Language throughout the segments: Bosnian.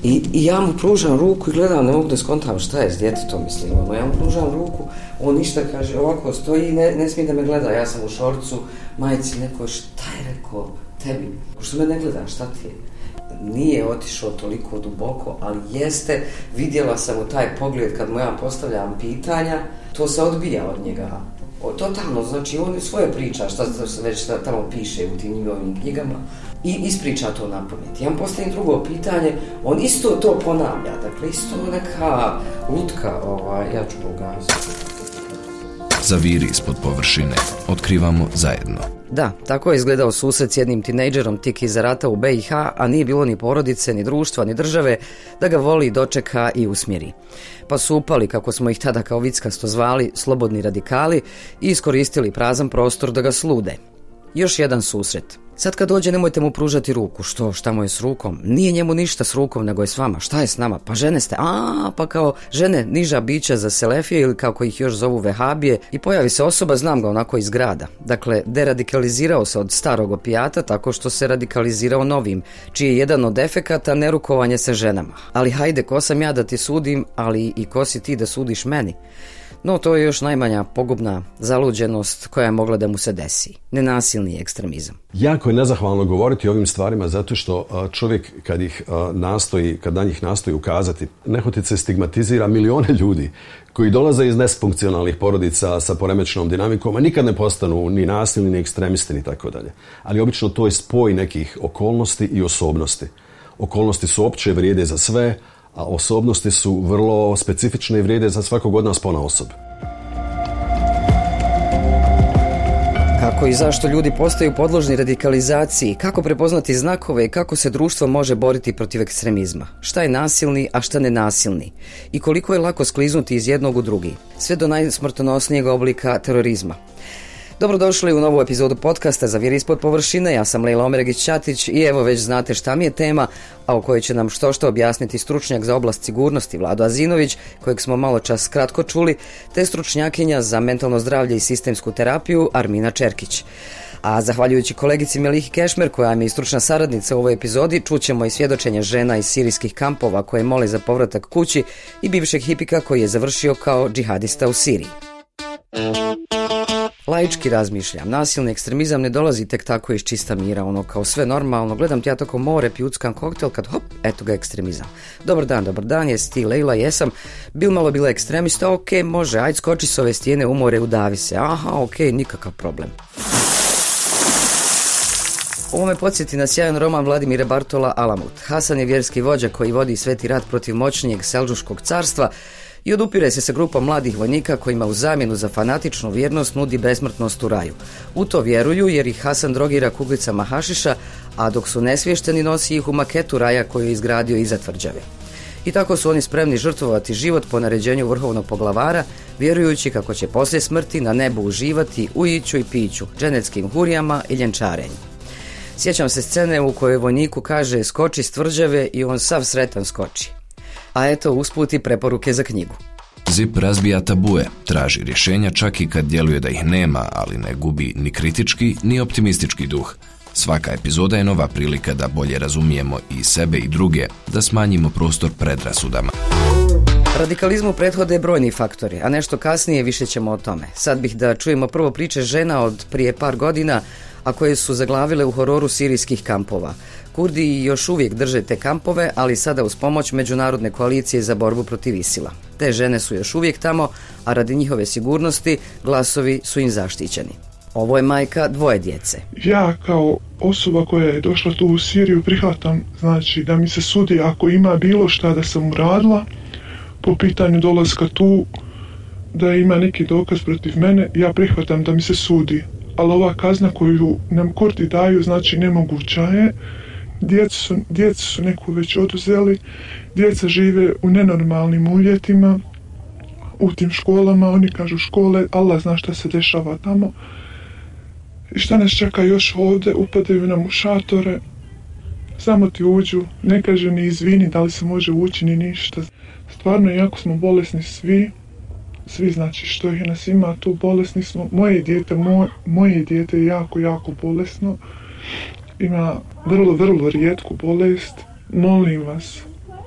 I ja mu pružam ruku i gledam, ne mogu da skontam šta je s djetetom, mislim, ja mu pružam ruku, on ništa, kaže, ovako stoji i ne smije da me gleda, ja sam u šorcu, majici, neko, šta je rekao tebi, što me ne gleda, šta ti je? Nije otišao toliko duboko, ali jeste, vidjela sam u taj pogled kad mu ja postavljam pitanja, to se odbija od njega. Totalno, znači on svoje priča, šta se već tamo piše u tim njegovim knjigama i ispriča to na pamet. Ja vam postavim drugo pitanje, on isto to ponavlja, dakle isto neka lutka, ja ću pogazati. Zaviri ispod površine, otkrivamo zajedno. Da, tako je izgledao susret s jednim tinejdžerom tik iza rata u BiH, a nije bilo ni porodice, ni društva, ni države da ga voli, dočeka i usmjeri. Pa su upali, kako smo ih tada kao vickasto zvali, slobodni radikali i iskoristili prazan prostor da ga slude. Još jedan susret. Sad kad dođe nemojte mu pružati ruku. Šta mu je s rukom? Nije njemu ništa s rukom, nego je s vama. Šta je s nama? Pa žene ste. Pa kao žene niža bića za selefije ili kako ih još zovu vehabije i pojavi se osoba, znam ga onako iz grada. Dakle, deradikalizirao se od starog opijata tako što se radikalizirao novim, čiji je jedan od efekata nerukovanje sa ženama. Ali hajde, ko sam ja da ti sudim, ali i ko si ti da sudiš meni? No, to je još najmanja pogubna zaluđenost koja je mogla da mu se desi. Nenasilni ekstremizam. Jako je nezahvalno govoriti o ovim stvarima zato što čovjek kad na njih nastoji ukazati, nehotice stigmatizira milione ljudi koji dolaze iz nesfunkcionalnih porodica sa poremećenom dinamikom, a nikad ne postanu ni nasilni, ni ekstremisti, ni tako dalje. Ali obično to je spoj nekih okolnosti i osobnosti. Okolnosti su opće, vrijede za sve, a osobnosti su vrlo specifične i vrijede za svakog od nas ponaosob. Kako i zašto ljudi postaju podložni radikalizaciji, kako prepoznati znakove i kako se društvo može boriti protiv ekstremizma, šta je nasilni, a šta nenasilni i koliko je lako skliznuti iz jednog u drugi, sve do najsmrtonosnijeg oblika terorizma. Dobrodošli u novu epizodu podcasta Zaviri ispod površine, ja sam Lejla Omeregić-Ćatić i evo već znate šta mi je tema, a o kojoj će nam što objasniti stručnjak za oblast sigurnosti Vlado Azinović, kojeg smo malo čas kratko čuli, te stručnjakinja za mentalno zdravlje i sistemsku terapiju Armina Čerkić. A zahvaljujući kolegici Melihi Kešmer, koja mi je stručna saradnica u ovoj epizodi, čućemo i svjedočenja žena iz sirijskih kampova koje mole za povratak kući i bivšeg hipika koji je završio kao džihadista u Siriji. Laički razmišljam, nasilni ekstremizam ne dolazi tek tako iz čista mira, kao sve normalno, gledam ti ja tako more, pijuckam koktel, kad hop, eto ga ekstremizam. Dobar dan, jesi ti Lejla, jesam, malo bila ekstremista, ok, može, ajde skoči s ove stijene u more, udavi se, ok, nikakav problem. Ovo me podsjeti na sjajan roman Vladimira Bartola Alamut. Hasan je vjerski vođa koji vodi sveti rat protiv moćnijeg Selđuškog carstva i odupire se sa grupom mladih vojnika kojima u zamjenu za fanatičnu vjernost nudi besmrtnost u raju. U to vjeruju jer ih Hasan drogira kuglicama hašiša, a dok su nesvješteni nosi ih u maketu raja koju je izgradio iza tvrđave. I tako su oni spremni žrtvovati život po naređenju vrhovnog poglavara, vjerujući kako će poslije smrti na nebu uživati u iću i piću, dženeckim hurijama i ljenčarenju. Sjećam se scene u kojoj vojniku kaže skoči s tvrđave i on sav sretan skoči. A eto usput i preporuke za knjigu. Zip razbija tabue, traži rješenja čak i kad djeluje da ih nema, ali ne gubi ni kritički ni optimistički duh. Svaka epizoda je nova prilika da bolje razumijemo i sebe i druge, da smanjimo prostor predrasudama. Radikalizmu prethode brojni faktori, a nešto kasnije više ćemo o tome. Sad bih da čujemo prvo priče žena od prije par godina, a koje su zaglavile u hororu sirijskih kampova. Kurdi još uvijek drže te kampove, ali sada uz pomoć Međunarodne koalicije za borbu protiv ISIL-a. Te žene su još uvijek tamo, a radi njihove sigurnosti glasovi su im zaštićeni. Ovo je majka 2 djece. Ja kao osoba koja je došla tu u Siriju prihvatam, znači da mi se sudi ako ima bilo šta da sam uradila po pitanju dolaska tu, da ima neki dokaz protiv mene, ja prihvatam da mi se sudi. Ali ova kazna koju nam Kurdi daju, znači nemoguća je. Djecu su neku već oduzeli, djeca žive u nenormalnim uvjetima, u tim školama, oni kažu škole, Allah zna šta se dešava tamo. I šta nas čeka još ovdje, upadaju nam u šatore, samo ti uđu, ne kaže ni izvini da li se može ući ni ništa. Stvarno, jako smo bolesni svi znači što ih nas ima tu, bolesni smo. Moje dijete je jako bolesno, ima vrlo rijetku bolest. Molim vas,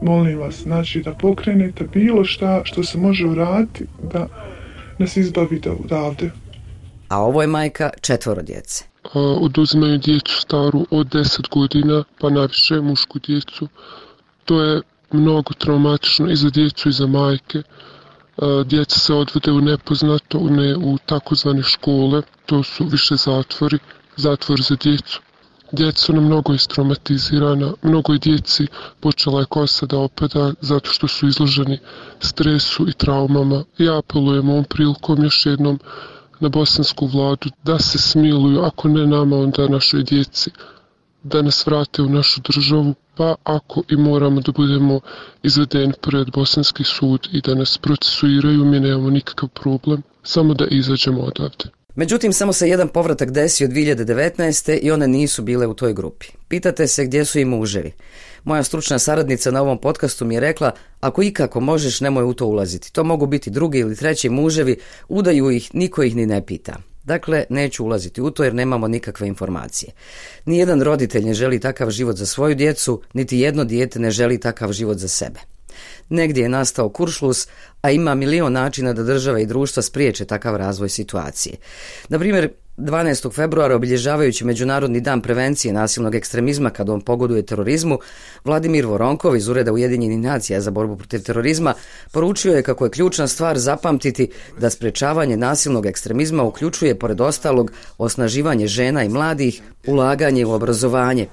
molim vas, znači da pokrenete bilo šta što se može uraditi da nas izbavite odavde. A ovo je majka 4 djece. Oduzimaju djecu staru od 10 godina, pa najviše mušku djecu. To je mnogo traumatično i za djecu i za majke. Djeca se odvode u nepoznato, u takozvane škole, to su više zatvori za djecu. Djeca su nam mnogo istraumatizirana, mnogo je djeci počela je kosa da opada zato što su izloženi stresu i traumama. Ja apelujem ovom prilikom još jednom na bosansku vladu da se smiluju, ako ne nama, onda našoj djeci, da nas vrate u našu državu, pa ako i moramo da budemo izvedeni pred bosanski sud i da nas procesuiraju, mi nemamo nikakav problem, samo da izađemo odavde. Međutim, samo se jedan povratak desio 2019. i one nisu bile u toj grupi. Pitate se gdje su i muževi. Moja stručna saradnica na ovom podcastu mi je rekla, ako ikako možeš, nemoj u to ulaziti. To mogu biti 2. ili 3. muževi, udaju ih, niko ih ni ne pita. Dakle, neću ulaziti u to jer nemamo nikakve informacije. Nijedan roditelj ne želi takav život za svoju djecu, niti jedno dijete ne želi takav život za sebe. Negdje je nastao kuršlus, a ima milion načina da država i društva spriječe takav razvoj situacije. Na primjer, 12. februara, obilježavajući Međunarodni dan prevencije nasilnog ekstremizma kad on pogoduje terorizmu, Vladimir Voronkov iz Ureda Ujedinjenih nacija za borbu protiv terorizma poručio je kako je ključna stvar zapamtiti da sprečavanje nasilnog ekstremizma uključuje, pored ostalog, osnaživanje žena i mladih, ulaganje u obrazovanje.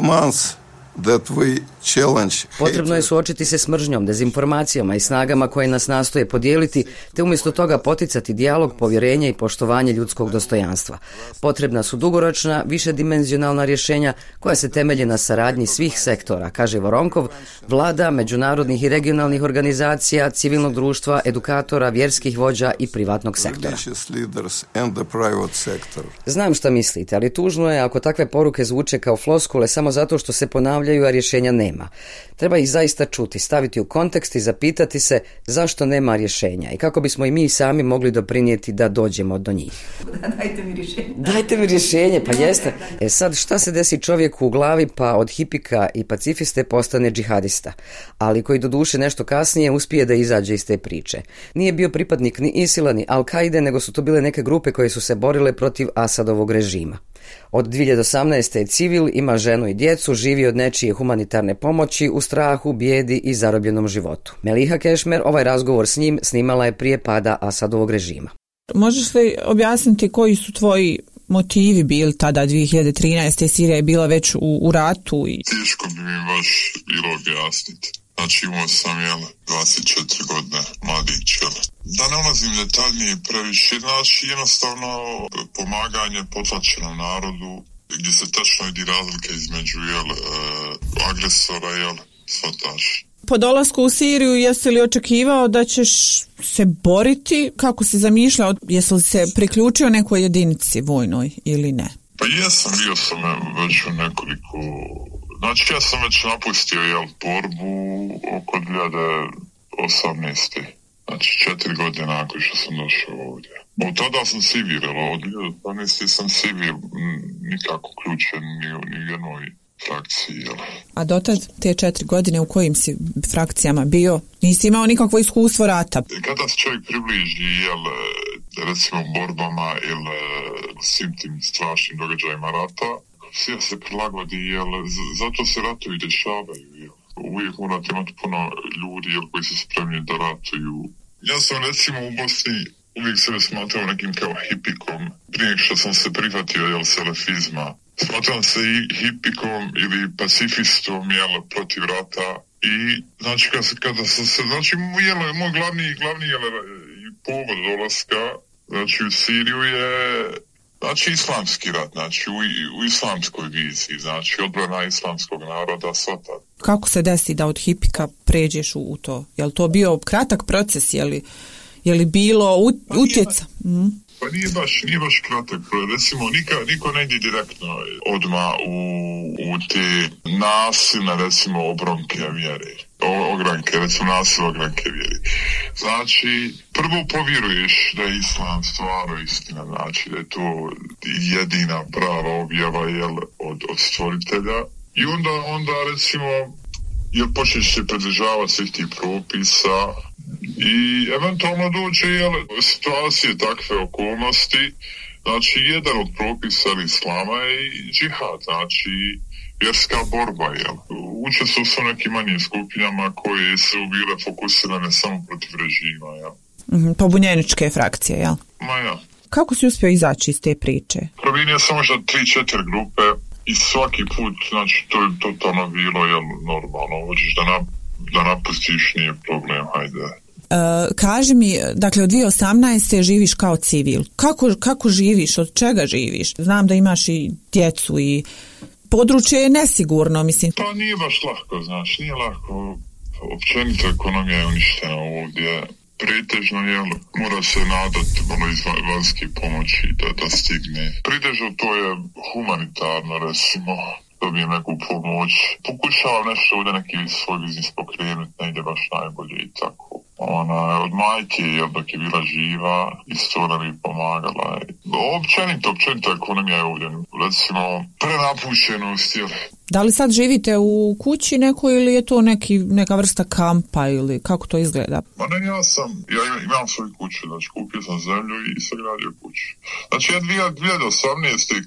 Potrebno je suočiti se s mržnjom, dezinformacijama i snagama koje nas nastoje podijeliti, te umjesto toga poticati dijalog, povjerenje i poštovanje ljudskog dostojanstva. Potrebna su dugoročna, višedimenzionalna rješenja koja se temelje na saradnji svih sektora, kaže Voronkov, vlada, međunarodnih i regionalnih organizacija, civilnog društva, edukatora, vjerskih vođa i privatnog sektora. Znam šta mislite, ali tužno je ako takve poruke zvuče kao floskule samo zato što se ponavljaju, a rješenja nema. Treba ih zaista čuti, staviti u kontekst i zapitati se zašto nema rješenja i kako bismo i mi sami mogli doprinijeti da dođemo do njih. Dajte mi rješenje, pa jeste. Sad, šta se desi čovjeku u glavi pa od hipika i pacifiste postane džihadista, ali koji doduše nešto kasnije uspije da izađe iz te priče. Nije bio pripadnik ni Isila ni Al-Kaide, nego su to bile neke grupe koje su se borile protiv Asadovog režima. Od 2018. je civil, ima ženu i djecu, živi od nečije humanitarne pomoći u strahu, bijedi i zarobljenom životu. Meliha Kešmer ovaj razgovor s njim snimala je prije pada Asadovog režima. Možeš li objasniti koji su tvoji motivi bili tada 2013. Sirija je bila već u ratu? Teško bi mi baš bilo objasniti. Znači imao sam 24 godine, mladić. Da ne ulazim detaljnije previše, znači jednostavno pomaganje potlačenom narodu gdje se tačno vidi razlike između agresora i svataš. Po dolasku u Siriju jesi li očekivao da ćeš se boriti? Kako si zamišljao? Jesi li se priključio nekoj jedinici vojnoj ili ne? Pa jesam, bio sam već u nekoliko... Znači ja sam već napustio borbu oko 2018. Znači 4 godine nakon što sam došao ovdje. Od tada sam civil, od 2018. sam civil, nikako uključen ni u jednoj frakciji. A dotad te 4 godine u kojim si frakcijama bio? Nisi imao nikakvo iskustvo rata? Kada se čovjek približi, recimo borbama ili svim tim strašnim događajima rata, sve se prilagodi, zato se ratovi dešavaju. Uvijek morate imati puno ljudi koji su spremni da ratuju. Ja sam recimo u Bosni uvijek sebe smatrao nekim kao hipikom. Prije što sam se prihvatio selefizma. Smatram se i hipikom ili pacifistom protiv rata. I znači kada sam se, znači moj glavni povod dolaska, znači u Siriju je znači islamski rat, znači u islamskoj viziji, znači odbrana islamskog naroda, svata. Kako se desi da od hipika pređeš u to? Je li to bio kratak proces? Je li bilo utjeca? Pa nije baš kratak. Recimo, niko ne ide direktno odmah u te nasilne, recimo, obronke vjere. Ogranke, recimo nasilne ogranke vjeri. Znači, prvo povjeruješ da je islam stvarno istina, znači da je to jedina prava objava od stvoritelja. I onda recimo jer počneš se pridržavati svih tih propisa i eventualno dođe situacije, takve okolnosti. Znači, jedan od propisa islama je i džihad, znači vjerska borba, jel? Učestvovao su nekim manjim skupinama koje su bile fokusirane samo protiv režima, jel? Pobunjeničke frakcije, jel? Ma ja. Kako si uspio izaći iz te priče? Promijenio sam možda 3-4 grupe i svaki put, znači, to je totalno bilo, jel, normalno. Hoćeš da napustiš, nije problem, hajde. Kaži mi, dakle od 2018. živiš kao civil. Kako živiš? Od čega živiš? Znam da imaš i djecu i područje je nesigurno, mislim. Pa nije baš lako, znači, nije lako. Općenito ekonomija je uništena ovdje. Pretežno, jel, mora se nadati malo iz vanjske pomoći da stigne. Pretežno to je humanitarno, recimo, dobijem neku pomoć. Pokušavam nešto ovdje neki svoj biznis pokrenuti, ne ide baš najbolje i tako. Od majke, jel, dok je bila živa, isto ona mi pomagala. Općenito ekonomija je ovdje, recimo, prenapušenost, jel. Da li sad živite u kući nekoj ili je to neka vrsta kampa ili kako to izgleda? Ma ne, ja imam svoju kuću, znači kupio sam zemlju i sagradio kuću. Znači ja 2018.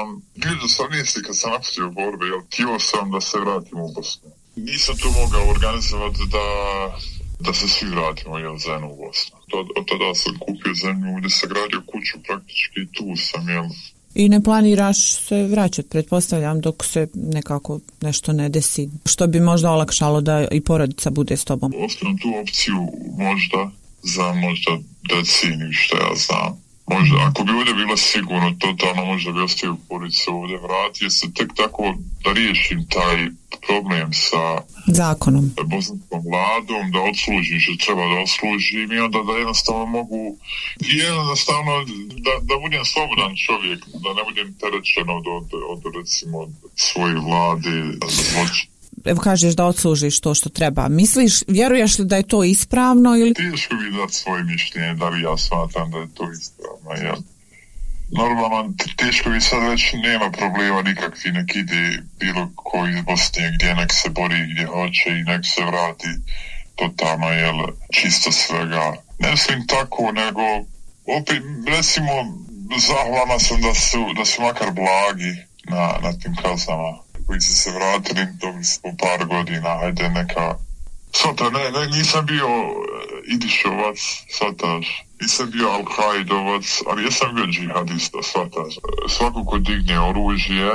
kad sam napustio borbe, htio sam da se vratim u Bosnu. Nisam to mogao organizovati da se svi vratimo, zajedno u Bosnu. Od tada sam kupio zemlju gdje sagradio kuću, praktički tu sam, I ne planiraš se vraćati, pretpostavljam, dok se nekako nešto ne desi, što bi možda olakšalo da i porodica bude s tobom? Ostavim tu opciju možda deceniju, što ja znam. Možda, ako bi ovdje bilo sigurno, totalno možda bi ostavio porodicu ovdje, vratio se tek tako da riješim taj problem sa zakonom, bosanskom vladom, da odslužim što treba da odslužim i onda da jednostavno mogu da budem slobodan čovjek, da ne budem terećen od recimo svoje vlade zločin. Evo kažeš da odslužiš to što treba. Vjeruješ li da je to ispravno ili? Teško bi dati svoje mišljenje, da li ja smatram da je to ispravno, jel? Normalno, teško bi sad reći, nema problema nikakvi, nek ide bilo koji iz Bosne gdje nek se bori gdje hoće i nek se vrati totalno, jel, čisto svega. Ne mislim tako, nego opet, recimo, zahvalna sam da su makar blagi na tim kaznama koji su se vratili, dobili smo par godina, hajde neka... Svata, nisam bio Idišovac, svataš, nisam bio Al-Kaidovac, ali jesam bio džihadista, svataš. Svako ko digne oružje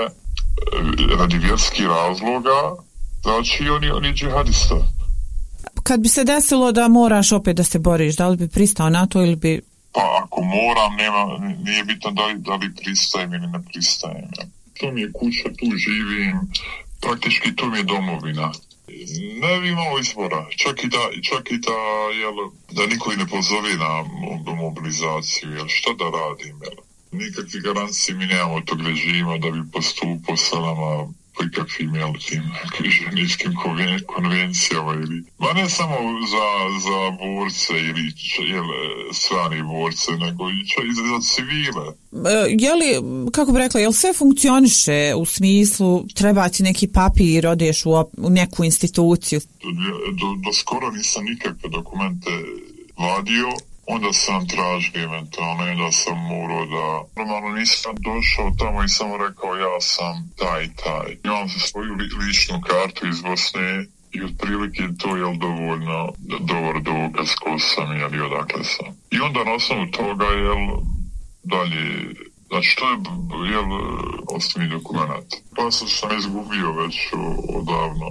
radi vjerskih razloga, znači on je džihadista. Kad bi se desilo da moraš opet da se boriš, da li bi pristao na to ili bi... Pa ako moram, nije bitno da li pristajem ili ne pristajem. To mi je kuća, tu živim, praktički to mi je domovina. Ne bi imao izbora, čak i da niko i ne pozove na mobilizaciju, jel, šta da radim, jel. Nikakve garancije mi nemamo tog režima da bi postupao sa nama po ikakvim tim križaničkim konvencijama ili... Ma ne samo za borce ili strani borce, nego i za civile. Kako bi rekla, jel sve funkcioniše u smislu treba ti neki papir, odeš u neku instituciju? Do skoro nisam nikakve dokumente vadio. Onda sam tražio eventualno, onda sam morao da... Normalno nisam došao tamo i samo rekao ja sam taj. Imam se svoju ličnu kartu iz Bosne i otprilike to je dovoljno dobar dokaz ko sam ili odakle sam. I onda na osnovu toga dalje... Znači to je osnovni dokument. Pa sam izgubio već odavno.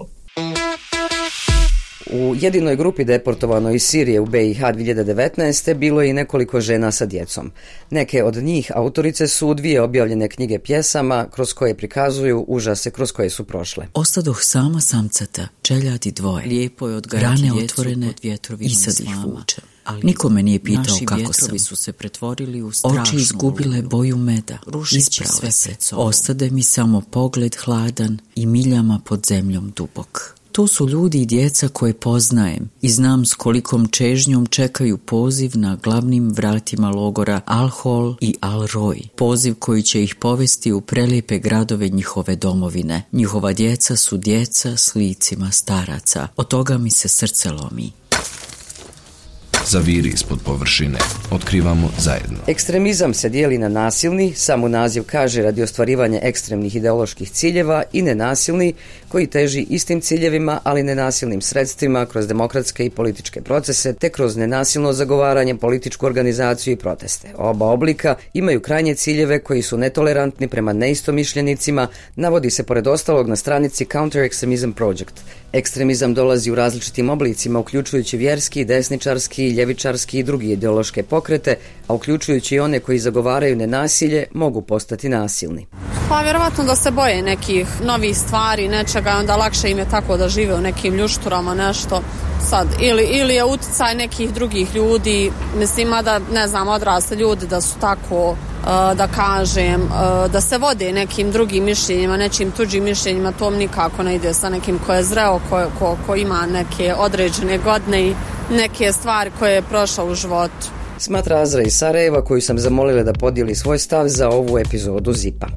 U jedinoj grupi deportovanoj iz Sirije u BiH 2019. bilo je i nekoliko žena sa djecom. Neke od njih autorice su 2 objavljene knjige pjesama kroz koje prikazuju užase kroz koje su prošle. Ostadoh sama samcata, čeljadi dvoje, lijepo je odgajati rane otvorene i sad ih vučem. Nikome nije pitao kako sam. Su se pretvorili u oči izgubile boju meda, isprale se. Ostade mi samo pogled hladan i miljama pod zemljom dubok. To su ljudi i djeca koje poznajem i znam s kolikom čežnjom čekaju poziv na glavnim vratima logora Al-Hol i Al-Roj. Poziv koji će ih povesti u prelijepe gradove njihove domovine. Njihova djeca su djeca s licima staraca. Od toga mi se srce lomi. Zaviri ispod površine. Otkrivamo zajedno. Ekstremizam se dijeli na nasilni, samo naziv kaže radi ostvarivanja ekstremnih ideoloških ciljeva, i nenasilni, koji teži istim ciljevima, ali nenasilnim sredstvima kroz demokratske i političke procese, te kroz nenasilno zagovaranje, političku organizaciju i proteste. Oba oblika imaju krajnje ciljeve koji su netolerantni prema neistomišljenicima, navodi se pored ostalog na stranici Counter Extremism Project. Ekstremizam dolazi u različitim oblicima, uključujući vjerski, desničarski, ljevičarski i drugi ideološke pokrete, a uključujući i one koji zagovaraju nenasilje, mogu postati nasilni. Pa vjerovatno da se boje nekih novih stvari, nečega, onda lakše im je tako da žive u nekim ljušturama, nešto sad. Ili je utjecaj nekih drugih ljudi, mislim, da ne znam, odrasli ljudi da su tako, da kažem, da se vode nekim drugim mišljenjima, nečim tuđim mišljenjima, to nikako ne ide sa nekim ko je zreo, ko ima neke određene godine i neke stvari koje je prošao u životu. Smatra Azra iz Sarajeva, koju sam zamolila da podijeli svoj stav za ovu epizodu ZIP-a.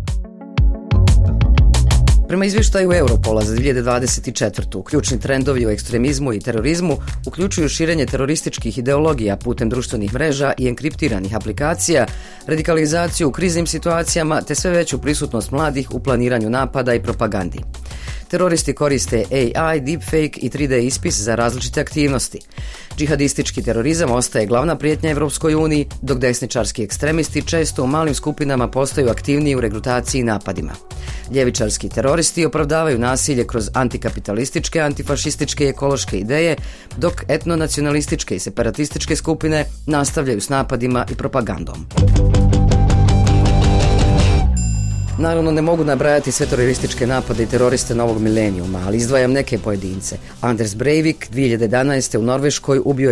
Prema izvještaju Europola za 2024. ključni trendovi u ekstremizmu i terorizmu uključuju širenje terorističkih ideologija putem društvenih mreža i enkriptiranih aplikacija, radikalizaciju u kriznim situacijama te sve veću prisutnost mladih u planiranju napada i propagandi. Teroristi koriste AI, deepfake i 3D ispis za različite aktivnosti. Džihadistički terorizam ostaje glavna prijetnja Evropskoj uniji, dok desničarski ekstremisti često u malim skupinama postaju aktivniji u regrutaciji i napadima. Ljevičarski teroristi opravdavaju nasilje kroz antikapitalističke, antifašističke i ekološke ideje, dok etnonacionalističke i separatističke skupine nastavljaju s napadima i propagandom. Naravno, ne mogu nabrajati sve terorističke napade i teroriste novog milenijuma, ali izdvajam neke pojedince. Anders Breivik 2011. u Norveškoj ubio je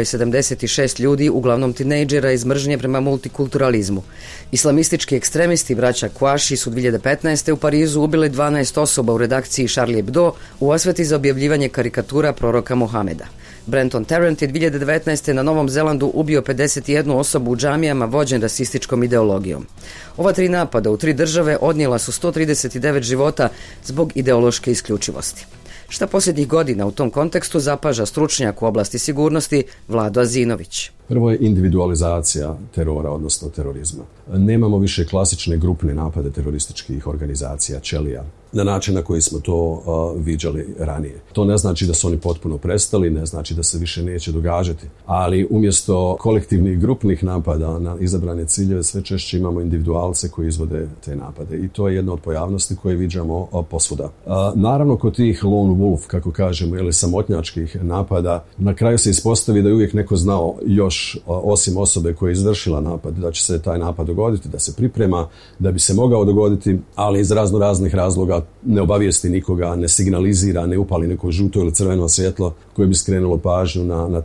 76 ljudi, uglavnom tinejdžera, iz mržnje prema multikulturalizmu. Islamistički ekstremisti braća Kouachi su 2015. u Parizu ubili 12 osoba u redakciji Charlie Hebdo u osveti za objavljivanje karikatura proroka Mohameda. Brenton Tarrant je 2019. na Novom Zelandu ubio 51 osobu u džamijama vođen rasističkom ideologijom. Ova 3 napada u 3 države odnijela su 139 života zbog ideološke isključivosti. Šta posljednjih godina u tom kontekstu zapaža stručnjak u oblasti sigurnosti Vlado Azinović? Prvo je individualizacija terora, odnosno terorizma. Nemamo više klasične grupne napade terorističkih organizacija, ćelija, na način na koji smo to viđali ranije. To ne znači da su oni potpuno prestali, ne znači da se više neće događati, ali umjesto kolektivnih grupnih napada na izabrane ciljeve sve češće imamo individualce koji izvode te napade i to je jedna od pojavnosti koje viđamo posvuda. Naravno, kod tih lone wolf, kako kažemo, ili samotnjačkih napada, na kraju se ispostavi da je uvijek neko znao još osim osobe koja je izvršila napad, da će se taj napad dogoditi, da se priprema, da bi se mogao dogoditi, ali iz raznih razloga ne obavijesti nikoga, ne signalizira, ne upali neko žuto ili crveno svjetlo koje bi skrenulo pažnju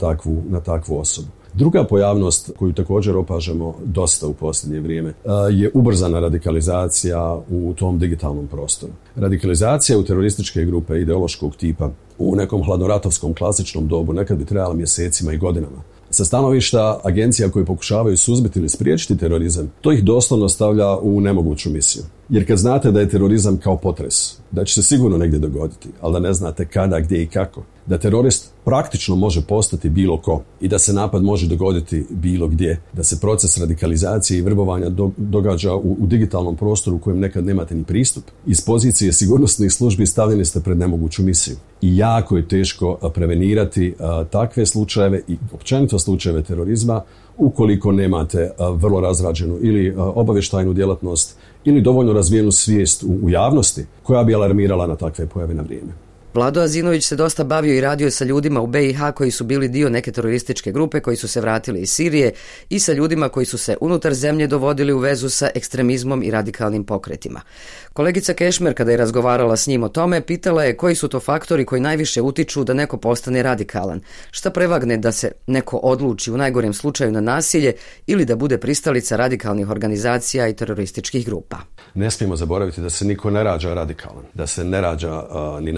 na takvu osobu. Druga pojavnost koju također opažamo dosta u posljednje vrijeme je ubrzana radikalizacija u tom digitalnom prostoru. Radikalizacija u terorističke grupe ideološkog tipa u nekom hladnoratovskom klasičnom dobu nekad bi trebala mjesecima i godinama. Sa stanovišta agencija koje pokušavaju suzbiti ili spriječiti terorizam, to ih doslovno stavlja u nemoguću misiju. Jer kad znate da je terorizam kao potres, da će se sigurno negdje dogoditi, ali da ne znate kada, gdje i kako, da terorist praktično može postati bilo ko i da se napad može dogoditi bilo gdje, da se proces radikalizacije i vrbovanja događa u digitalnom prostoru u kojem nekad nemate ni pristup, iz pozicije sigurnosnih službi stavljeni ste pred nemoguću misiju. I jako je teško prevenirati takve slučajeve i općenito slučajeve terorizma ukoliko nemate vrlo razrađenu ili obavještajnu djelatnost ili dovoljno razvijenu svijest u javnosti koja bi alarmirala na takve pojave na vrijeme. Vlado Azinović se dosta bavio i radio sa ljudima u BiH koji su bili dio neke terorističke grupe koji su se vratili iz Sirije i sa ljudima koji su se unutar zemlje dovodili u vezu sa ekstremizmom i radikalnim pokretima. Kolegica Kešmer, kada je razgovarala s njim o tome, pitala je koji su to faktori koji najviše utiču da neko postane radikalan. Šta prevagne da se neko odluči u najgorem slučaju na nasilje ili da bude pristalica radikalnih organizacija i terorističkih grupa? Ne smijemo zaboraviti da se niko ne rađa radikalan, da se ne rađa ni nasilan,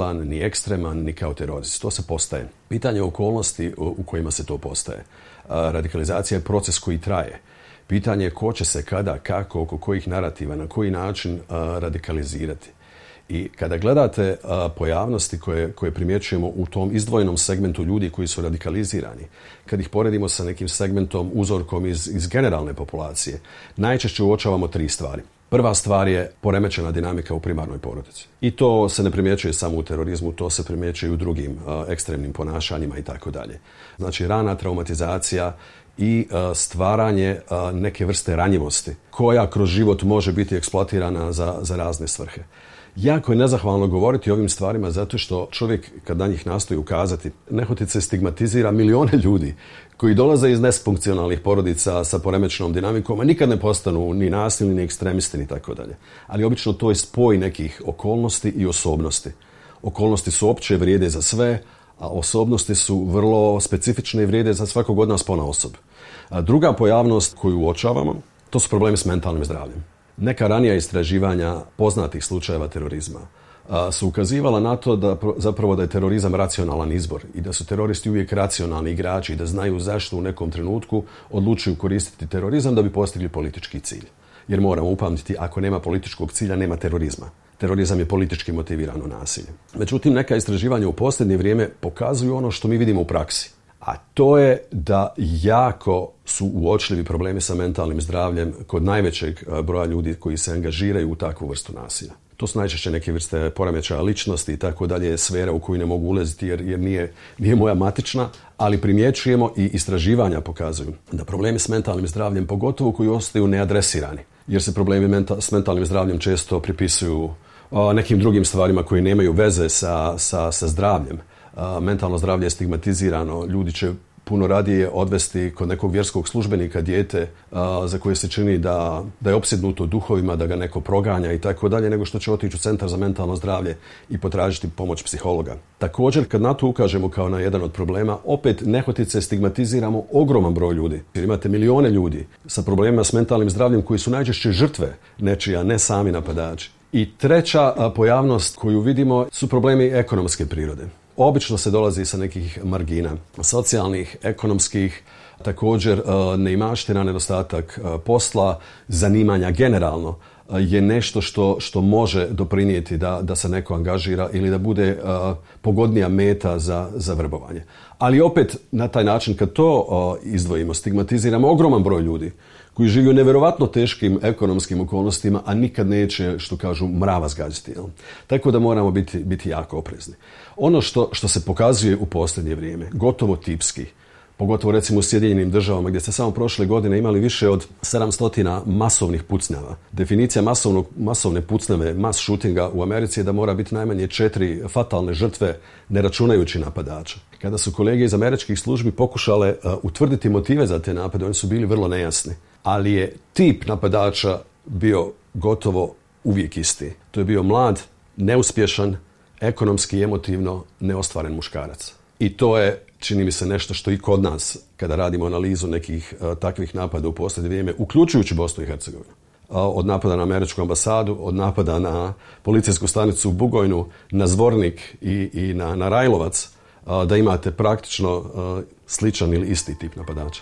silan, ni ekstreman, ni kao terorist. To se postaje. Pitanje okolnosti u kojima se to postaje. Radikalizacija je proces koji traje. Pitanje je ko će se kada, kako, oko kojih narativa, na koji način radikalizirati. I kada gledate pojavnosti koje primjećujemo u tom izdvojenom segmentu ljudi koji su radikalizirani, kad ih poredimo sa nekim segmentom, uzorkom iz generalne populacije, najčešće uočavamo 3 stvari. Prva stvar je poremećena dinamika u primarnoj porodici. I to se ne primjećuje samo u terorizmu, to se primjećuje i u drugim ekstremnim ponašanjima i tako dalje. Znači, rana traumatizacija i stvaranje neke vrste ranjivosti koja kroz život može biti eksploatirana za razne svrhe. Jako je nezahvalno govoriti o ovim stvarima zato što čovjek kad na njih nastoji ukazati, nehotice stigmatizira milijone ljudi koji dolaze iz nesfunkcionalnih porodica sa poremećenom dinamikom, a nikad ne postanu ni nasilni, ni ekstremisti, ni tako dalje. Ali obično to je spoj nekih okolnosti i osobnosti. Okolnosti su opće, vrijede za sve, a osobnosti su vrlo specifične i vrijede za svakog od nas ponaosob. Druga pojavnost koju uočavamo, to su problemi s mentalnim zdravljem. Neka ranija istraživanja poznatih slučajeva terorizma su ukazivala na to da je terorizam racionalan izbor i da su teroristi uvijek racionalni igrači i da znaju zašto u nekom trenutku odlučuju koristiti terorizam da bi postigli politički cilj. Jer moramo upamtiti, ako nema političkog cilja, nema terorizma. Terorizam je politički motivirano nasilje. Međutim, neka istraživanja u posljednje vrijeme pokazuju ono što mi vidimo u praksi. A to je da jako su uočljivi problemi sa mentalnim zdravljem kod najvećeg broja ljudi koji se angažiraju u takvu vrstu nasilja. To su najčešće neke vrste poremećaja ličnosti i tako dalje, sfera u koju ne mogu ulaziti jer nije moja matična, ali primjećujemo i istraživanja pokazuju da problemi s mentalnim zdravljem, pogotovo koji ostaju neadresirani, jer se problemi s mentalnim zdravljem često pripisuju nekim drugim stvarima koji nemaju veze sa zdravljem. Mentalno zdravlje je stigmatizirano, ljudi će puno radije odvesti kod nekog vjerskog službenika dijete za koje se čini da je opsjednuto duhovima, da ga neko proganja i tako dalje, nego što će otići u centar za mentalno zdravlje i potražiti pomoć psihologa. Također, kad na to ukažemo kao na jedan od problema, opet nehotice stigmatiziramo ogroman broj ljudi. Jer imate milijone ljudi sa problemima s mentalnim zdravljem koji su najčešće žrtve nečija, ne sami napadači. I treća pojavnost koju vidimo su problemi ekonomske prirode. Obično se dolazi sa nekih margina, socijalnih, ekonomskih, također neimaština, nedostatak posla, zanimanja generalno je nešto što može doprinijeti da se neko angažira ili da bude pogodnija meta za vrbovanje. Ali opet na taj način kad to izdvojimo, stigmatiziramo ogroman broj ljudi koji živi u nevjerovatno teškim ekonomskim okolnostima, a nikad neće, što kažu, mrava zgađati. Tako da moramo biti jako oprezni. Ono što se pokazuje u posljednje vrijeme, gotovo tipski, pogotovo recimo u Sjedinjenim Državama gdje ste samo prošle godine imali više od 700 masovnih pucnjava. Definicija masovne pucnjave, mass shootinga u Americi je da mora biti najmanje 4 fatalne žrtve, ne računajući napadača. Kada su kolege iz američkih službi pokušale utvrditi motive za te napade, oni su bili vrlo nejasni. Ali je tip napadača bio gotovo uvijek isti. To je bio mlad, neuspješan, ekonomski i emotivno neostvaren muškarac. I to je, čini mi se, nešto što i kod nas, kada radimo analizu nekih takvih napada u posljednje vrijeme, uključujući Bosnu i Hercegovinu, od napada na američku ambasadu, od napada na policijsku stanicu u Bugojnu, na Zvornik i na Rajlovac, da imate praktično sličan ili isti tip napadača.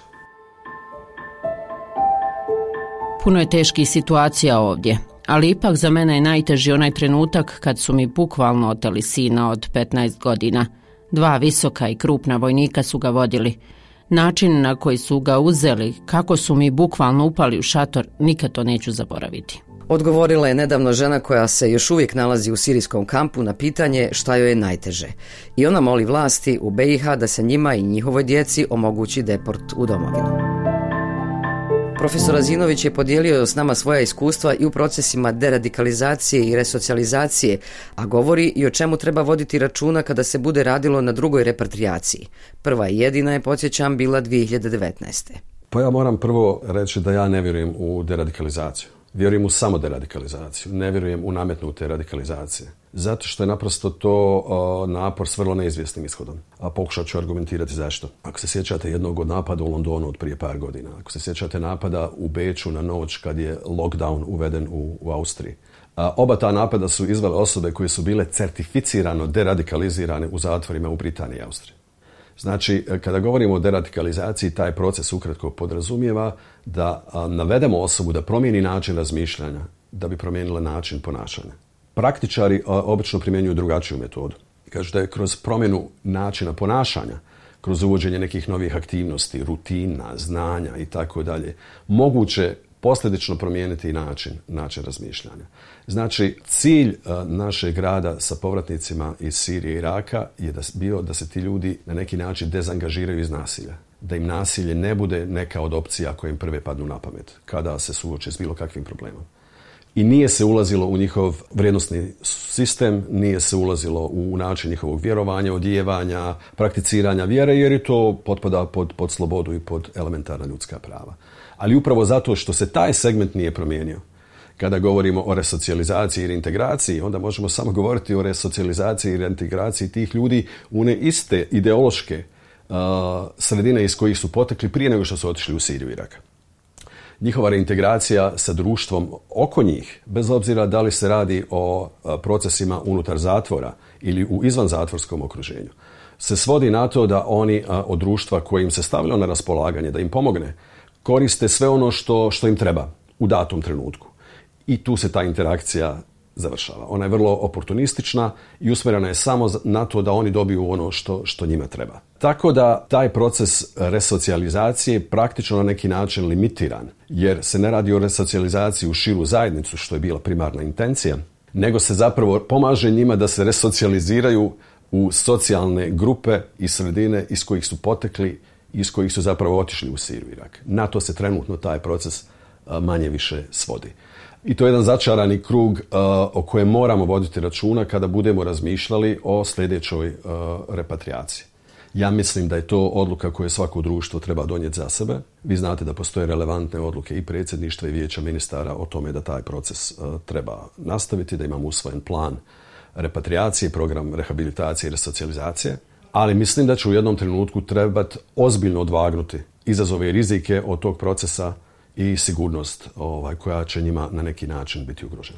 Puno je teških situacija ovdje, ali ipak za mene je najteži onaj trenutak kad su mi bukvalno oteli sina od 15 godina. 2 visoka i krupna vojnika su ga vodili. Način na koji su ga uzeli, kako su mi bukvalno upali u šator, nikad to neću zaboraviti. Odgovorila je nedavno žena koja se još uvijek nalazi u sirijskom kampu na pitanje šta joj je najteže. I ona moli vlasti u BiH da se njima i njihovoj djeci omogući deport u domovinu. Profesor Azinović je podijelio s nama svoja iskustva i u procesima deradikalizacije i resocijalizacije, a govori i o čemu treba voditi računa kada se bude radilo na drugoj repatriaciji. Prva i jedina je, podsjećam, bila 2019. Pa ja moram prvo reći da ja ne vjerujem u deradikalizaciju. Vjerujem u samo deradikalizaciju, ne vjerujem u nametnute radikalizacije. Zato što je naprosto to napor s vrlo neizvjesnim ishodom. A pokušat ću argumentirati zašto. Ako se sjećate jednog od napada u Londonu od prije par godina, ako se sjećate napada u Beču na noć kad je lockdown uveden u Austriji, Oba ta napada su izvele osobe koje su bile certificirano deradikalizirane u zatvorima u Britaniji i Austriji. Znači, kada govorimo o deradikalizaciji, taj proces ukratko podrazumijeva da navedemo osobu da promijeni način razmišljanja, da bi promijenila način ponašanja. Praktičari obično primjenjuju drugačiju metodu. Kažu da je kroz promjenu načina ponašanja, kroz uvođenje nekih novih aktivnosti, rutina, znanja i tako dalje, moguće posljedično promijeniti način razmišljanja. Znači, cilj našeg rada sa povratnicima iz Sirije i Iraka je bio da se ti ljudi na neki način dezangažiraju iz nasilja. Da im nasilje ne bude neka od opcija koje im prve padnu na pamet kada se suoče s bilo kakvim problemom. I nije se ulazilo u njihov vrijednosni sistem, nije se ulazilo u način njihovog vjerovanja, odijevanja, prakticiranja vjere, jer i to potpada pod slobodu i pod elementarna ljudska prava. Ali upravo zato što se taj segment nije promijenio, kada govorimo o resocijalizaciji i reintegraciji, onda možemo samo govoriti o resocijalizaciji i reintegraciji tih ljudi u one iste ideološke sredine iz kojih su potekli prije nego što su otišli u Siriju i Irak. Njihova reintegracija sa društvom oko njih, bez obzira da li se radi o procesima unutar zatvora ili u izvanzatvorskom okruženju, se svodi na to da oni od društva koje im se stavilo na raspolaganje, da im pomogne, koriste sve ono što im treba u datom trenutku. I tu se ta interakcija završava. Ona je vrlo oportunistična i usmjerena je samo na to da oni dobiju ono što njima treba. Tako da taj proces resocijalizacije je praktično na neki način limitiran, jer se ne radi o resocijalizaciji u širu zajednicu, što je bila primarna intencija, nego se zapravo pomaže njima da se resocijaliziraju u socijalne grupe i sredine iz kojih su potekli, iz kojih su zapravo otišli u Siriju i Irak. Na to se trenutno taj proces manje više svodi. I to je jedan začarani krug o kojem moramo voditi računa kada budemo razmišljali o sljedećoj repatriaciji. Ja mislim da je to odluka koju svako društvo treba donijeti za sebe. Vi znate da postoje relevantne odluke i predsjedništva i vijeća ministara o tome da taj proces treba nastaviti, da imamo usvojen plan repatriacije, program rehabilitacije i resocijalizacije. Ali mislim da će u jednom trenutku trebati ozbiljno odvagnuti izazove i rizike od tog procesa i sigurnost koja će njima na neki način biti ugrožena.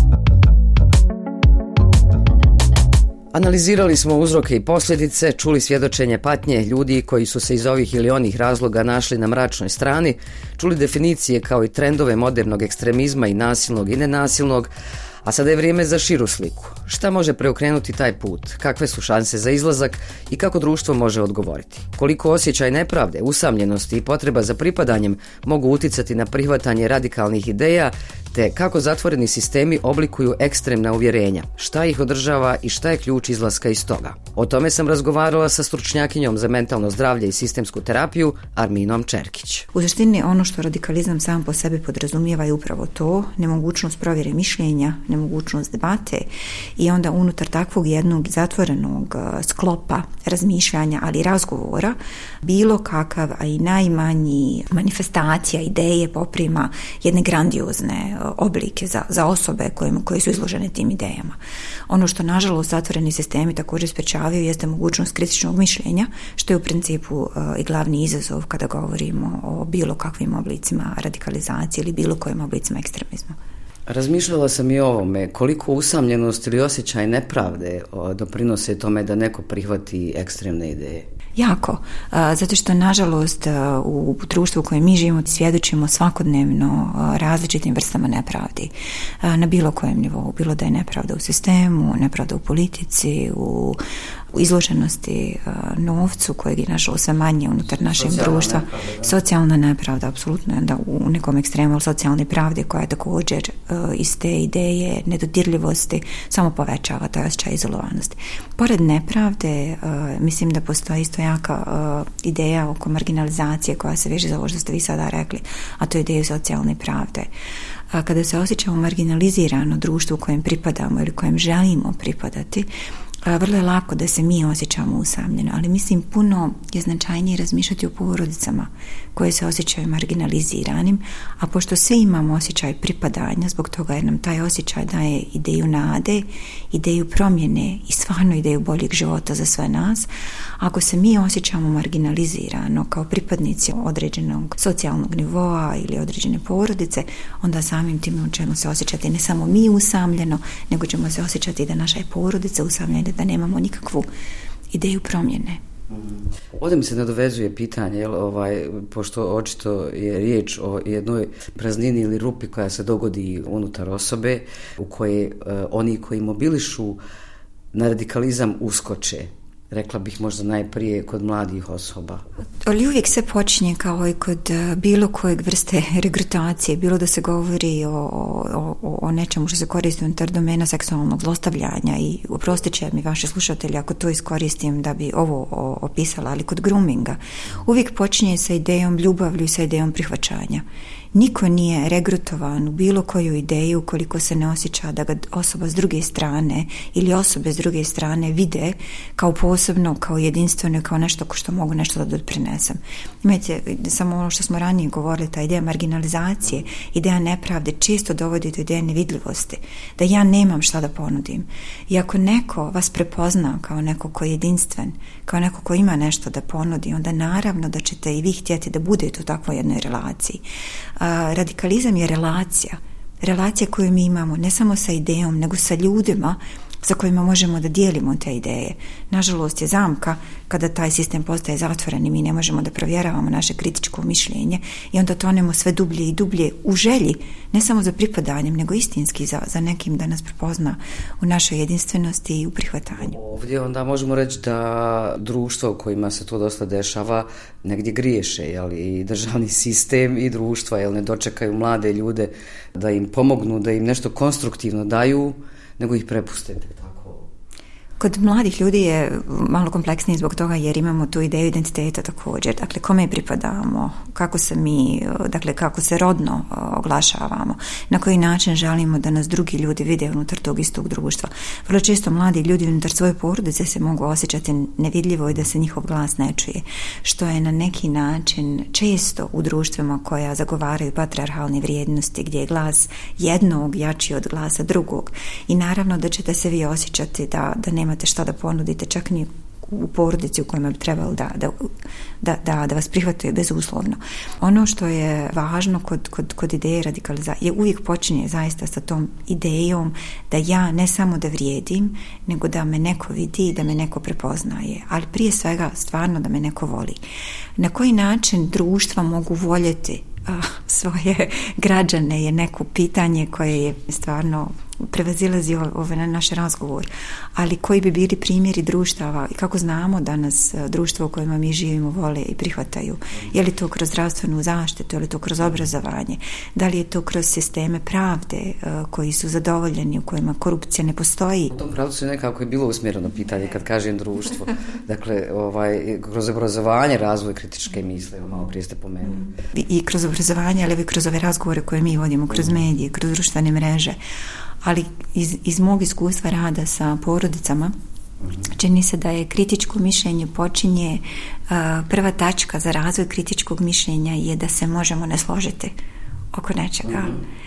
Analizirali smo uzroke i posljedice, čuli svjedočenje patnje ljudi koji su se iz ovih ili onih razloga našli na mračnoj strani, čuli definicije kao i trendove modernog ekstremizma i nasilnog i nenasilnog, a sada je vrijeme za širu sliku. Šta može preokrenuti taj put? Kakve su šanse za izlazak i kako društvo može odgovoriti? Koliko osjećaj nepravde, usamljenosti i potreba za pripadanjem mogu uticati na prihvatanje radikalnih ideja, te kako zatvoreni sistemi oblikuju ekstremna uvjerenja? Šta ih održava i šta je ključ izlaska iz toga? O tome sam razgovarala sa stručnjakinjom za mentalno zdravlje i sistemsku terapiju Arminom Čerkić. U suštini ono što radikalizam sam po sebi podrazumijeva je upravo to, nemogućnost provjere mišljenja, nemogućnost debate i onda unutar takvog jednog zatvorenog sklopa razmišljanja, ali i razgovora, bilo kakav, a i najmanji manifestacija ideje poprima jedne grandiozne oblike za osobe koje su izložene tim idejama. Ono što nažalost zatvoreni sistemi također sprečavaju jeste mogućnost kritičnog mišljenja, što je u principu i glavni izazov kada govorimo o bilo kakvim oblicima radikalizacije ili bilo kojim oblicima ekstremizma. Razmišljala sam i o ovome, koliko usamljenost ili osjećaj nepravde doprinose tome da neko prihvati ekstremne ideje. Jako, zato što nažalost u društvu u kojem mi živimo svjedočimo svakodnevno različitim vrstama nepravdi na bilo kojem nivou, bilo da je nepravda u sistemu, nepravda u politici, u izloženosti novcu kojeg je nažalost sve manje unutar našeg društva. Socijalna nepravda, apsolutno, da u nekom ekstremu socijalne pravde koja je također iz te ideje nedodirljivosti samo povećava taj osjećaj izolovanosti. Pored nepravde, mislim da postoji isto jaka ideja oko marginalizacije koja se veže za ovo što ste vi sada rekli, a to je ideja socijalne pravde. Kada se osjećamo marginalizirano društvo u kojem pripadamo ili kojem želimo pripadati, vrlo je lako da se mi osjećamo usamljeno, ali mislim puno je značajnije razmišljati o porodicama koje se osjećaju marginaliziranim, a pošto svi imamo osjećaj pripadanja, zbog toga jer nam taj osjećaj daje ideju nade, ideju promjene i stvarno ideju boljeg života za sve nas. Ako se mi osjećamo marginalizirano kao pripadnici određenog socijalnog nivoa ili određene porodice, onda samim tim ćemo se osjećati ne samo mi usamljeno, nego ćemo se osjećati da naša je porodica usamljena, da nemamo nikakvu ideju promjene. Ovdje mi se nadovezuje pitanje, pošto očito je riječ o jednoj praznini ili rupi koja se dogodi unutar osobe u koje oni koji mobilišu na radikalizam uskoče. Rekla bih možda najprije kod mladih osoba. Ali uvijek se počinje kao i kod bilo kojeg vrste regrutacije, bilo da se govori o nečemu što se koristi unutar domena seksualnog zlostavljanja i oprostit će mi vaše slušatelji ako to iskoristim da bi ovo opisala, ali kod groominga uvijek počinje sa idejom ljubavlju i sa idejom prihvaćanja. Niko nije regrutovan u bilo koju ideju ukoliko se ne osjeća da ga osoba s druge strane ili osobe s druge strane vide kao posebno, kao jedinstveno, kao nešto što mogu nešto da doprinesem. Imajte, samo ono što smo ranije govorili, ta ideja marginalizacije, ideja nepravde često dovodi do ideje nevidljivosti, da ja nemam šta da ponudim. I ako neko vas prepozna kao neko ko je jedinstven, kao neko ko ima nešto da ponudi, onda naravno da ćete i vi htjeti da budete u takvoj jednoj relaciji. Radikalizam je relacija koju mi imamo ne samo sa idejom, nego sa ljudima sa kojima možemo da dijelimo te ideje. Nažalost je zamka kada taj sistem postaje zatvoren i mi ne možemo da provjeravamo naše kritičko mišljenje i onda tonemo sve dublje i dublje u želji, ne samo za pripadanjem, nego istinski za nekim da nas prepozna u našoj jedinstvenosti i u prihvatanju. Ovdje onda možemo reći da društvo u kojima se to dosta dešava negdje griješe, i državni sistem i društva, ne dočekaju mlade ljude da im pomognu, da im nešto konstruktivno daju, nego ih prepustite tako. Kod mladih ljudi je malo kompleksniji zbog toga jer imamo tu ideju identiteta također. Dakle, kome pripadamo, kako se mi, dakle, kako se rodno oglašavamo, na koji način želimo da nas drugi ljudi vide unutar tog istog društva. Vrlo često mladi ljudi unutar svoje porodice se mogu osjećati nevidljivo i da se njihov glas ne čuje, što je na neki način često u društvima koja zagovaraju patrijarhalne vrijednosti, gdje je glas jednog jači od glasa drugog. I naravno da ćete se vi osjećati da nemate šta da ponudite, čak ni u porodici u kojima bi trebalo da vas prihvatuje bezuslovno. Ono što je važno kod ideje radikalizacije uvijek počinje zaista sa tom idejom da ja ne samo da vrijedim, nego da me neko vidi, da me neko prepoznaje, ali prije svega stvarno da me neko voli. Na koji način društva mogu voljeti svoje građane je neko pitanje koje je stvarno prevazilazi na naš razgovor, ali koji bi bili primjeri društava i kako znamo da nas društvo u kojima mi živimo vole i prihvataju. Je li to kroz zdravstvenu zaštitu, je li to kroz obrazovanje, da li je to kroz sisteme pravde koji su zadovoljeni, u kojima korupcija ne postoji. U tom pravcu je nekako je bilo usmjereno pitanje kad kažem društvo. Dakle, kroz obrazovanje, razvoj kritičke misli, malo prije ste pomenuli. I kroz obrazovanje, ali i kroz ove razgovore koje mi vodimo, kroz medije, kroz društvene mreže. Ali iz mog iskustva rada sa porodicama čini se da je kritičko mišljenje počinje, prva tačka za razvoj kritičkog mišljenja je da se možemo ne složiti oko nečega.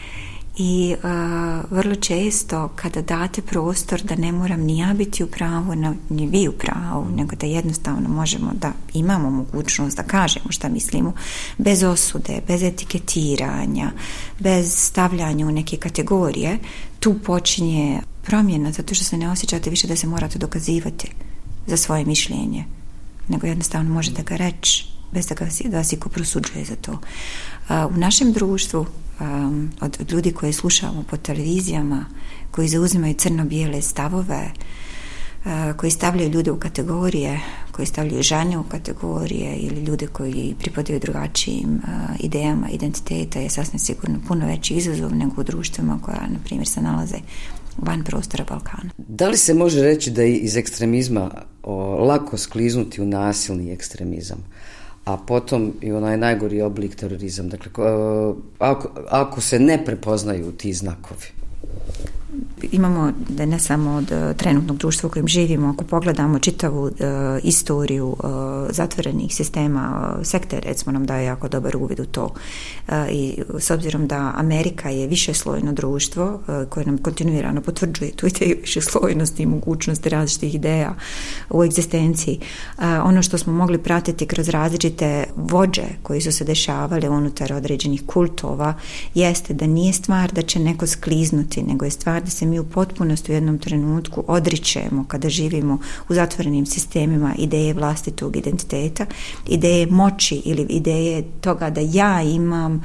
I vrlo često kada date prostor da ne moram ni ja biti u pravu, ni vi u pravu, nego da jednostavno možemo da imamo mogućnost da kažemo šta mislimo, bez osude, bez etiketiranja, bez stavljanja u neke kategorije, tu počinje promjena, zato što se ne osjećate više da se morate dokazivati za svoje mišljenje, nego jednostavno možete ga reći bez da vas iko prosuđuje za to. U našem društvu od ljudi koje slušamo po televizijama, koji zauzimaju crno-bijele stavove, koji stavljaju ljude u kategorije, koji stavljaju žene u kategorije ili ljude koji pripadaju drugačijim idejama identiteta je sasvim sigurno puno veći izazov nego u društvima koja, na primjer, se nalaze van prostora Balkana. Da li se može reći da je iz ekstremizma lako skliznuti u nasilni ekstremizam, a potom i onaj najgori oblik terorizam? Dakle, ako se ne prepoznaju ti znakovi. imamo da ne samo od trenutnog društva u kojem živimo, ako pogledamo čitavu istoriju zatvorenih sistema, sekte recimo nam daje jako dobar uvid u to. I s obzirom da Amerika je višeslojno društvo koje nam kontinuirano potvrđuje tu ideju višeslojnosti i mogućnosti različitih ideja u egzistenciji. Ono što smo mogli pratiti kroz različite vođe koji su se dešavale unutar određenih kultova jeste da nije stvar da će neko skliznuti, nego je stvar da se mi u potpunosti u jednom trenutku odričemo kada živimo u zatvorenim sistemima ideje vlastitog identiteta, ideje moći ili ideje toga da ja imam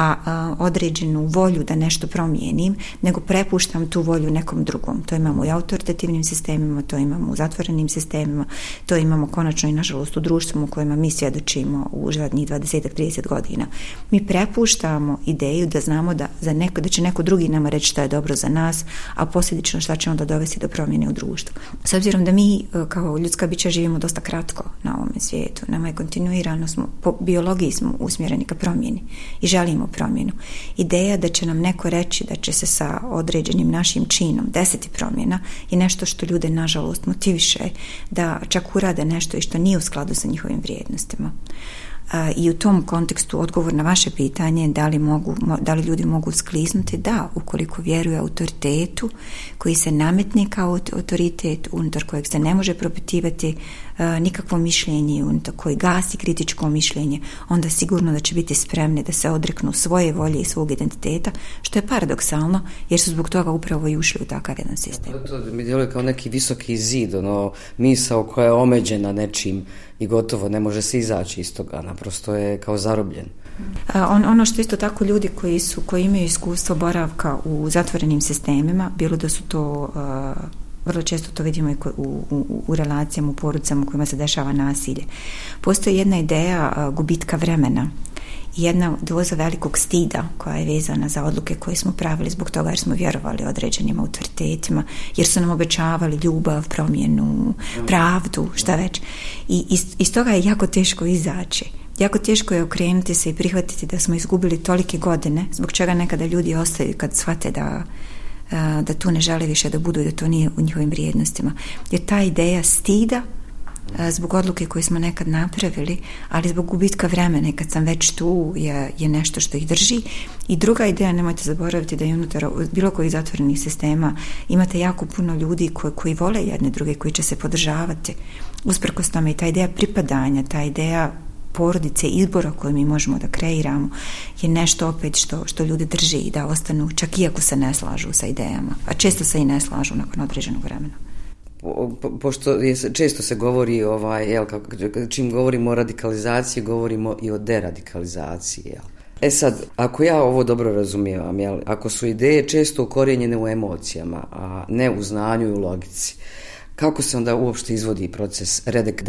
određenu volju da nešto promijenim, nego prepuštam tu volju nekom drugom. To imamo i autoritativnim sistemima, to imamo u zatvorenim sistemima, to imamo konačno i nažalost u društvu u kojima mi svjedočimo u zadnjih 20-30 godina. Mi prepuštamo ideju da znamo da će neko drugi nama reći šta je dobro za nas, a posljedično šta će onda dovesti do promjene u društvu. S obzirom da mi kao ljudska bića živimo dosta kratko na ovome svijetu, nama je kontinuirano, po biologiji smo usmjereni ka promjeni i želimo promjenu. Ideja da će nam neko reći da će se sa određenim našim činom desiti promjena je nešto što ljude nažalost motiviše da čak urade nešto i što nije u skladu sa njihovim vrijednostima. I u tom kontekstu odgovor na vaše pitanje da li ljudi mogu skliznuti, da, ukoliko vjeruje autoritetu koji se nametne kao autoritet unutar kojeg se ne može propitivati nikakvo mišljenje, unutar koji gasi kritičko mišljenje, onda sigurno da će biti spremni da se odreknu svoje volje i svog identiteta, što je paradoksalno jer su zbog toga upravo i ušli u takav jedan sistem. To mi djeluje kao neki visoki zid, misao koja je omeđena nečim i gotovo ne može se izaći iz toga, naprosto je kao zarobljen. Ono što isto tako ljudi koji imaju iskustvo boravka u zatvorenim sistemima, bilo da su to, vrlo često to vidimo i u relacijama, u porodicama u kojima se dešava nasilje. Postoji jedna ideja gubitka vremena, jedna doza velikog stida koja je vezana za odluke koje smo pravili zbog toga jer smo vjerovali određenim autoritetima, jer su nam obećavali ljubav, promjenu, pravdu, šta već. I iz toga je jako teško izaći. Jako teško je okrenuti se i prihvatiti da smo izgubili tolike godine, zbog čega nekada ljudi ostaju kad shvate da tu ne žele više da budu i da to nije u njihovim vrijednostima. Jer ta ideja stida zbog odluke koje smo nekad napravili, ali zbog gubitka vremena i kad sam već tu je nešto što ih drži. I druga ideja, nemojte zaboraviti da je unutar bilo kojih zatvorenih sistema imate jako puno ljudi koji vole jedne druge, koji će se podržavati usprkos tome, i ta ideja pripadanja, ta ideja porodice, izbora koje mi možemo da kreiramo je nešto opet što ljudi drži i da ostanu čak iako se ne slažu sa idejama, a često se i ne slažu nakon određenog vremena. Pošto često se govori čim govorimo o radikalizaciji, govorimo i o deradikalizaciji. Sad, ako ja ovo dobro razumijem, ako su ideje često ukorijenjene u emocijama, a ne u znanju i u logici, kako se onda uopšte izvodi proces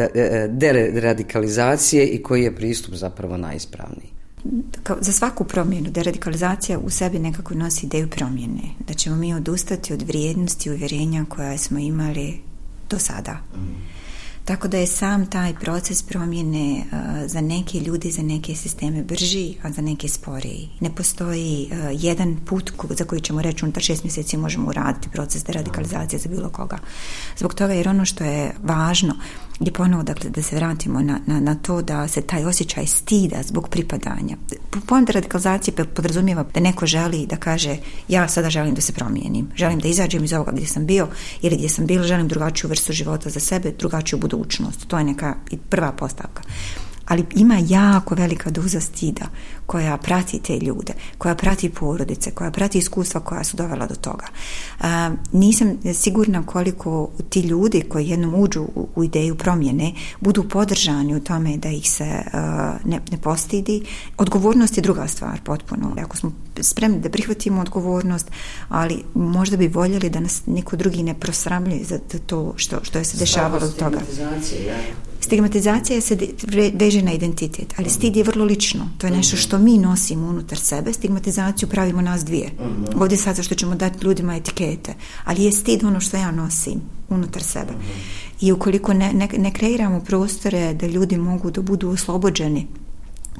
deradikalizacije i koji je pristup zapravo najispravniji? Za svaku promjenu deradikalizacija u sebi nekako nosi ideju promjene, da ćemo mi odustati od vrijednosti i uvjerenja koja smo imali do sada. Tako da je sam taj proces promjene za neke ljudi, za neke sisteme brži, a za neke sporiji. Ne postoji jedan put za koji ćemo reći unutar 6 mjeseci možemo uraditi proces deradikalizacije za bilo koga. Zbog toga jer ono što je važno je ponovo da se vratimo na to da se taj osjećaj stida zbog pripadanja. Pojam deradikalizacije podrazumijeva da neko želi da kaže ja sada želim da se promijenim, želim da izađem iz ovoga gdje sam bio ili gdje sam bila, želim drugačiju vrstu života za sebe, drugačiju budućnost. To je neka prva postavka. Ali ima jako velika doza stida koja prati te ljude, koja prati porodice, koja prati iskustva koja su dovela do toga. Nisam sigurna koliko ti ljudi koji jednom uđu u ideju promjene budu podržani u tome da ih se ne postidi. Odgovornost je druga stvar potpuno. Ako smo spremni da prihvatimo odgovornost, ali možda bi voljeli da nas niko drugi ne prosramljuje za to što je se dešavalo do toga. Stigmatizacija se veže na identitet, ali stid je vrlo lično. To je nešto što mi nosimo unutar sebe. Stigmatizaciju pravimo nas dvije. Ovdje sad zašto ćemo dati ljudima etikete, ali je stid ono što ja nosim unutar sebe. I ukoliko ne kreiramo prostore da ljudi mogu da budu oslobođeni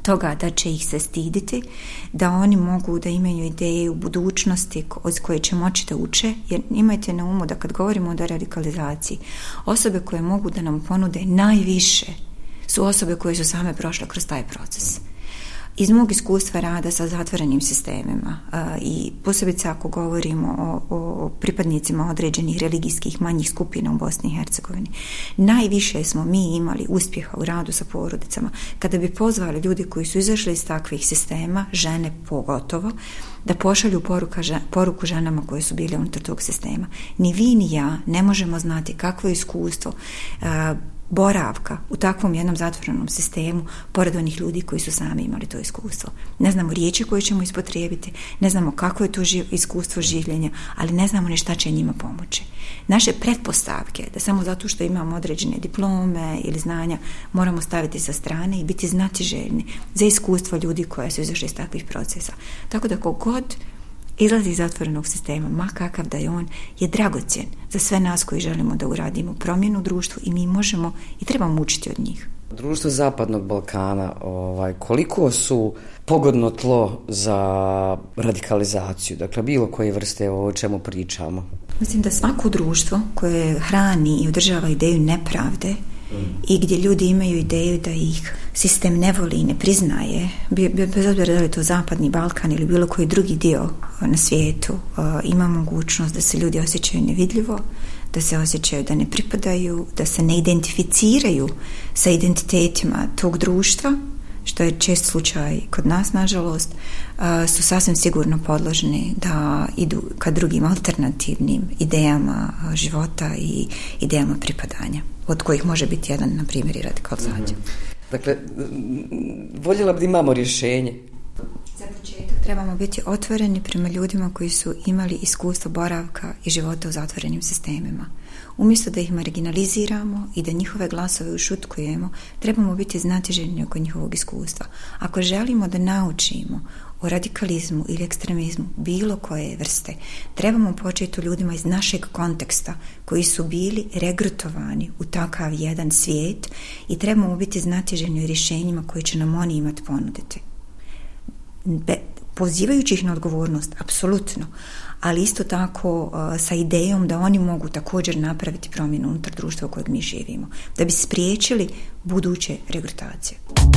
toga da će ih se stiditi, da oni mogu da imaju ideje u budućnosti od koje će moći da uče, jer imajte na umu da kad govorimo o deradikalizaciji, osobe koje mogu da nam ponude najviše su osobe koje su same prošle kroz taj proces. Iz mog iskustva rada sa zatvorenim sistemima i posebice ako govorimo o pripadnicima određenih religijskih manjih skupina u Bosni i Hercegovini, najviše smo mi imali uspjeha u radu sa porodicama kada bi pozvali ljudi koji su izašli iz takvih sistema, žene pogotovo, da pošalju poruku ženama koje su bile unutar tog sistema. Ni vi ni ja ne možemo znati kakvo je iskustvo boravka u takvom jednom zatvorenom sistemu pored onih ljudi koji su sami imali to iskustvo. Ne znamo riječi koje ćemo ispotrijebiti, ne znamo kako je to iskustvo življenja, ali ne znamo ni šta će njima pomoći. Naše pretpostavke da samo zato što imamo određene diplome ili znanja moramo staviti sa strane i biti znatiželjni za iskustvo ljudi koja su izašli iz takvih procesa. Tako da kogod izlazi iz zatvorenog sistema, ma kakav da je on, je dragocjen za sve nas koji želimo da uradimo promjenu u društvu i mi možemo i trebamo učiti od njih. Društvo Zapadnog Balkana, koliko su pogodno tlo za radikalizaciju, dakle bilo koje vrste o čemu pričamo? Mislim da svako društvo koje hrani i održava ideju nepravde i gdje ljudi imaju ideju da ih sistem ne voli i ne priznaje, bez obzira da li je to Zapadni Balkan ili bilo koji drugi dio na svijetu, ima mogućnost da se ljudi osjećaju nevidljivo, da se osjećaju da ne pripadaju, da se ne identificiraju sa identitetima tog društva, što je čest slučaj kod nas, nažalost, su sasvim sigurno podložni da idu ka drugim alternativnim idejama života i idejama pripadanja, od kojih može biti jedan, na primjer, i radikalizacija. Dakle, voljela bi da imamo rješenje. Za početak trebamo biti otvoreni prema ljudima koji su imali iskustvo boravka i života u zatvorenim sistemima. Umjesto da ih marginaliziramo i da njihove glasove ušutkujemo, trebamo biti znatiželjni oko njihovog iskustva. Ako želimo da naučimo o radikalizmu ili ekstremizmu bilo koje vrste, trebamo početi u ljudima iz našeg konteksta koji su bili regrutovani u takav jedan svijet i trebamo biti znatiželjni u rješenjima koje će nam oni imati ponuditi. Pozivajući ih na odgovornost, apsolutno, ali isto tako sa idejom da oni mogu također napraviti promjenu unutar društva u kojeg mi živimo, da bi spriječili buduće regrutacije.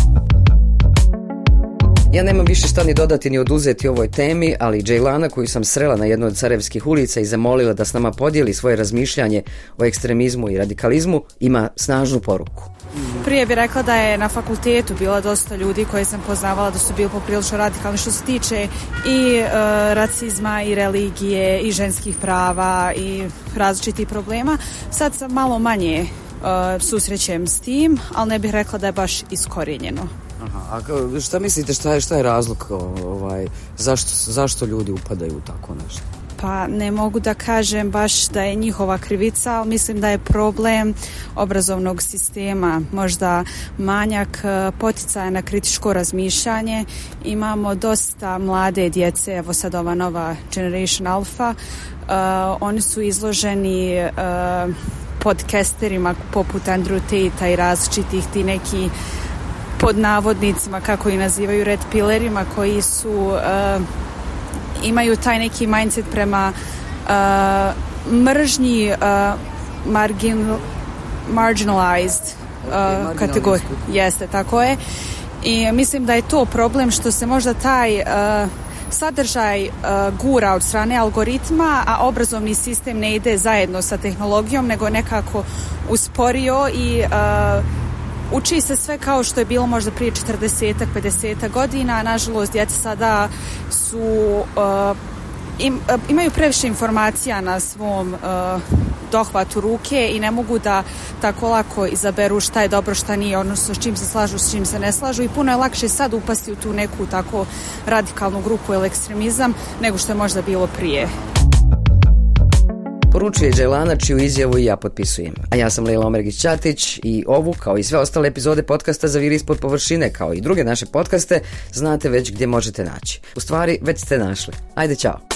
Ja nemam više šta ni dodati ni oduzeti ovoj temi, ali Džejlana, koju sam srela na jednoj od Sarajevskih ulica i zamolila da s nama podijeli svoje razmišljanje o ekstremizmu i radikalizmu, ima snažnu poruku. Prije bih rekla da je na fakultetu bilo dosta ljudi koje sam poznavala da su bili poprilično radikalni što se tiče i racizma i religije i ženskih prava i različitih problema. Sad sam malo manje susrećem s tim, ali ne bih rekla da je baš iskorijenjeno. Aha, a šta mislite, šta je razlog, zašto ljudi upadaju u tako nešto? Pa ne mogu da kažem baš da je njihova krivica, ali mislim da je problem obrazovnog sistema, možda manjak poticaja na kritičko razmišljanje. Imamo dosta mlade djece, evo sad ova nova Generation Alpha, oni su izloženi podcasterima poput Andrew Tate i različitih ti neki pod navodnicima, kako ih nazivaju, red pillerima, koji su imaju taj neki mindset prema mržnji marginalized kategoriji. Jeste, tako je. I mislim da je to problem što se možda taj sadržaj gura od strane algoritma, a obrazovni sistem ne ide zajedno sa tehnologijom, nego nekako usporio i uči se sve kao što je bilo možda prije 40-ak, 50-ak godina. Nažalost, djeca sada su imaju previše informacija na svom dohvatu ruke i ne mogu da tako lako izaberu šta je dobro, šta nije, odnosno s čim se slažu, s čim se ne slažu, i puno je lakše sad upasti u tu neku tako radikalnu grupu ili ekstremizam nego što je možda bilo prije. Poručuje Džejlana, čiju izjavu i ja potpisujem. A ja sam Lejla Omergić-Ćatić i ovu, kao i sve ostale epizode podcasta Zaviri ispod površine, kao i druge naše podcaste, znate već gdje možete naći. U stvari, već ste našli. Ajde, ćao!